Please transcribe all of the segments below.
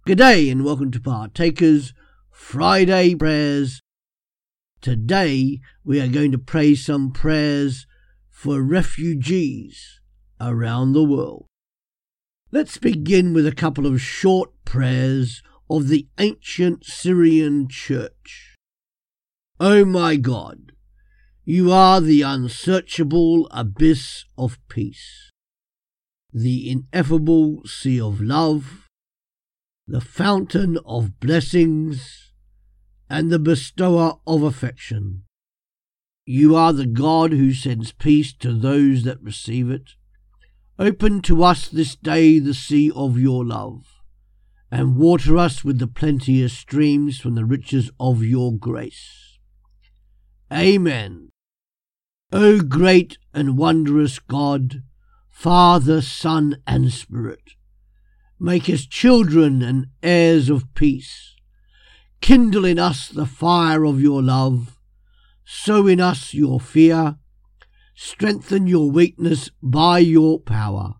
Good day and welcome to Partakers Friday Prayers. Today we are going to pray some prayers for refugees around the world. Let's begin with a couple of short prayers of the ancient Syrian church. O my God, you are the unsearchable abyss of peace, the ineffable sea of love, the fountain of blessings, and the bestower of affection. You are the God who sends peace to those that receive it. Open to us this day the sea of your love, and water us with the plenteous streams from the riches of your grace. Amen. O great and wondrous God, Father, Son, and Spirit, make us children and heirs of peace. Kindle in us the fire of your love. Sow in us your fear. Strengthen your weakness by your power.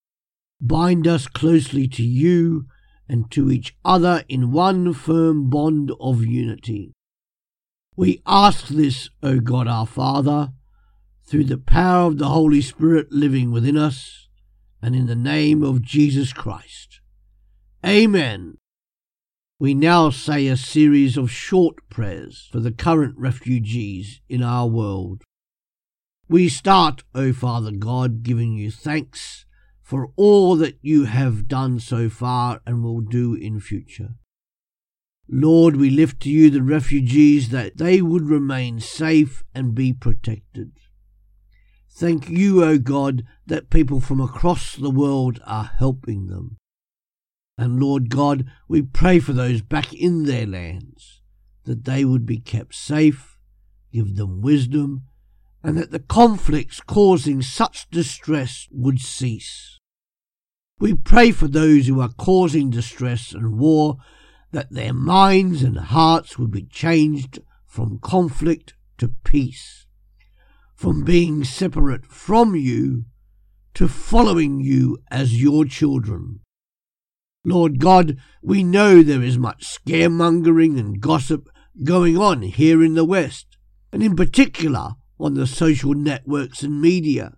Bind us closely to you and to each other in one firm bond of unity. We ask this, O God our Father, through the power of the Holy Spirit living within us, and in the name of Jesus Christ. Amen. We now say a series of short prayers for the current refugees in our world. We start, O Father God, giving you thanks for all that you have done so far and will do in future. Lord, we lift to you the refugees that they would remain safe and be protected. Thank you, O God, that people from across the world are helping them. And Lord God, we pray for those back in their lands, that they would be kept safe, give them wisdom, and that the conflicts causing such distress would cease. We pray for those who are causing distress and war, that their minds and hearts would be changed from conflict to peace, from being separate from you to following you as your children. Lord God, we know there is much scaremongering and gossip going on here in the West, and in particular on the social networks and media.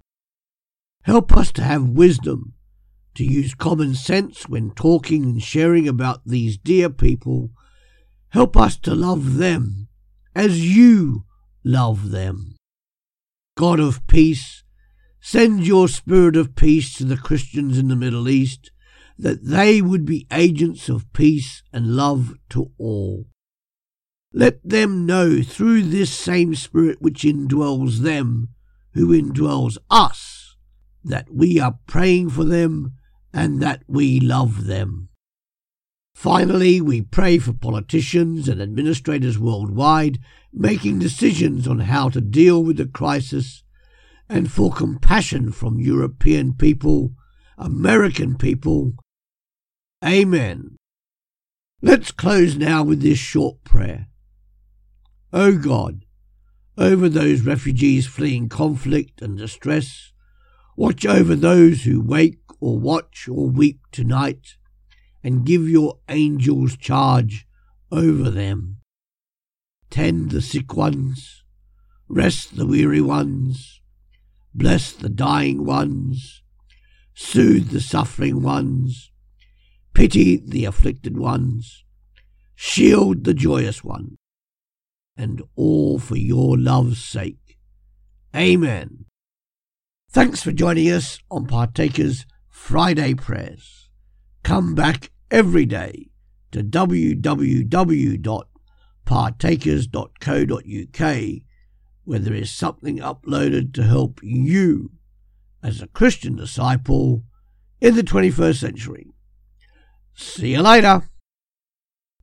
Help us to have wisdom, to use common sense when talking and sharing about these dear people. Help us to love them as you love them. God of peace, send your spirit of peace to the Christians in the Middle East, that they would be agents of peace and love to all. Let them know through this same Spirit which indwells them, who indwells us, that we are praying for them and that we love them. Finally, we pray for politicians and administrators worldwide making decisions on how to deal with the crisis, and for compassion from European people, American people. Amen. Let's close now with this short prayer. O God, over those refugees fleeing conflict and distress, watch over those who wake or watch or weep tonight, and give your angels charge over them. Tend the sick ones, rest the weary ones, bless the dying ones, soothe the suffering ones, pity the afflicted ones, shield the joyous ones, and all for your love's sake. Amen. Thanks for joining us on Partakers Friday Prayers. Come back every day to www.partakers.co.uk, where there is something uploaded to help you as a Christian disciple in the 21st century. See you later.